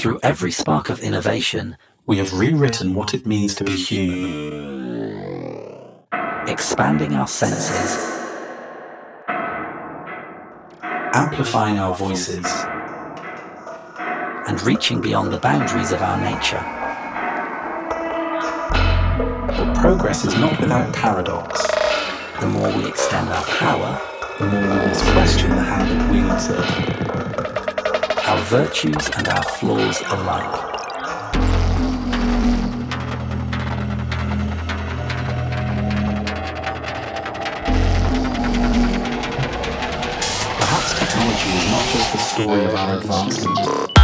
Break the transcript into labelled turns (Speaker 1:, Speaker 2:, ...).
Speaker 1: Through every spark of innovation,
Speaker 2: we have rewritten what it means to be human.
Speaker 1: Expanding our senses,
Speaker 2: amplifying our voices,
Speaker 1: and reaching beyond the boundaries of our nature.
Speaker 2: But progress is not without paradox.
Speaker 1: The more we extend our power,
Speaker 2: the more we must question the hand that wields it.
Speaker 1: Our virtues and our flaws alike.
Speaker 2: Perhaps technology is not just the story of our advancement,